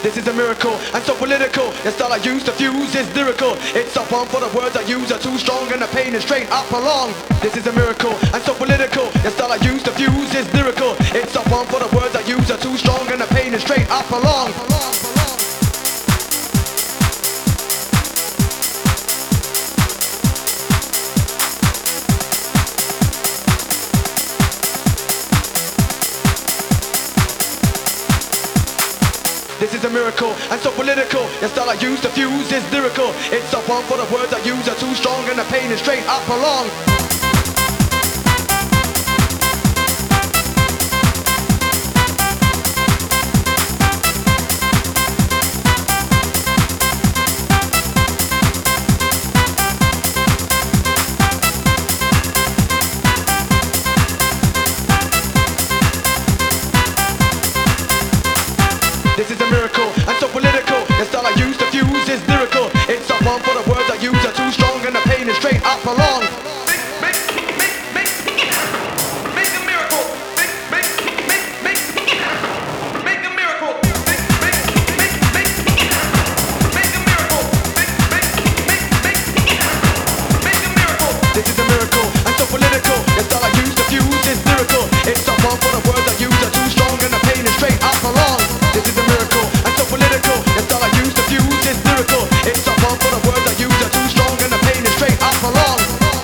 This is a miracle, and so political. The style I use to fuse is lyrical. It's up on for the words I use are too strong, and the pain is straight up along. This is a miracle, and so political. The style I use to fuse is lyrical. It's up on for the words I use are too strong, and the pain is straight up along. This is a miracle, and so political. The style I use to fuse is lyrical. It's up on for the words I use are too strong, and the pain is straight up along. This is a miracle, and so political. The style I use to fuse is lyrical. It's up on for the words I use are too strong, and the pain is straight up along. Make a miracle. Make a miracle. Make a miracle. Make a miracle. This is a miracle, and so political. The style I use to fuse is lyrical. It's up on for the words I use are too strong, and the pain is straight up along. This is a miracle, and so political. The style I use to fuse is lyrical. It's up on for the words I use are too strong, and the pain is straight up along.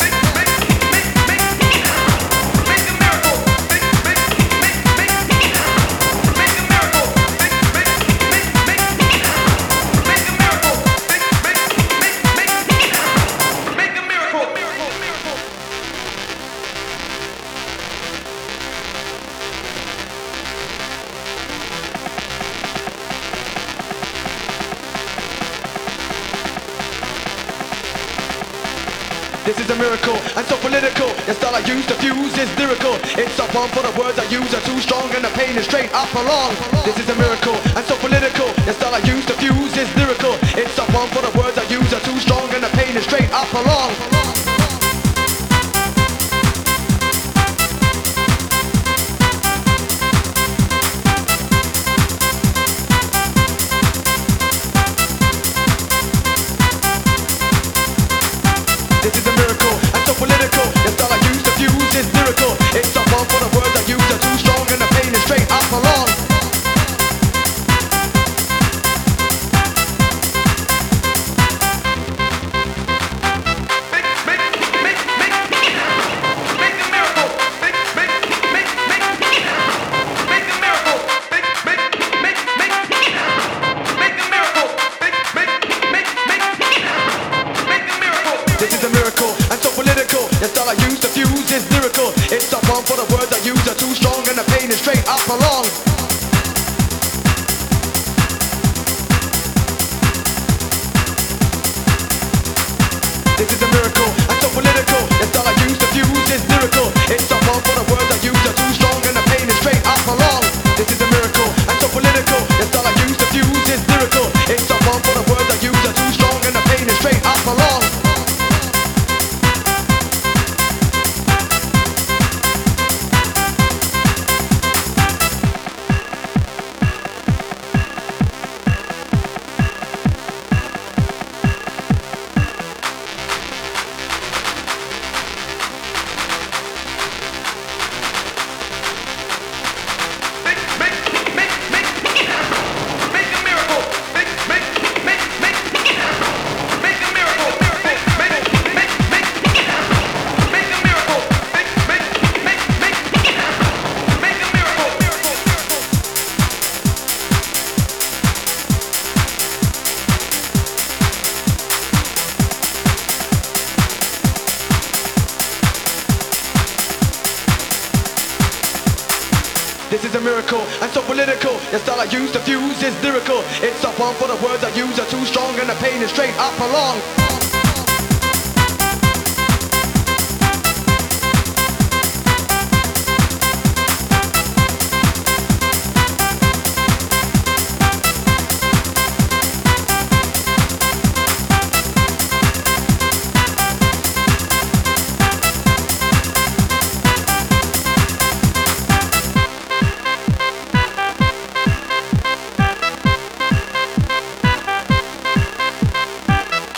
This is a miracle, and so political. The style I use to fuse is lyrical. It's up on for the words I use are too strong, and the pain is straight up along. This is a miracle, and so political. The style I use to fuse is lyrical. It's up on for the words I use are too strong, and the pain is straight up along. This is a miracle, and so political. The style I use to fuse is lyrical. It's up on for the words I use are too strong, and the pain is straight up along. This is a miracle, and so political. The style I use to fuse is lyrical. It's up on for the words I use are too strong, and the pain is straight up along. This is a miracle, and so political. The style I use to fuse is lyrical. It's up on for the words I use are too strong, and the pain is straight up along. This is a miracle, and so political. The style I use to fuse is lyrical. It's up on for the words I use are too strong, and the pain is straight up along. This is a miracle, and so political. The style I use to fuse is lyrical. It's up on for the words I use are too strong, and the pain is straight up along.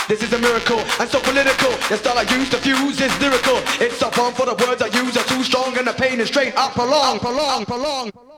This is a miracle, and so political. The style I use to fuse is lyrical. It's so fun for the words I use are too strong, and the pain and strain I prolong.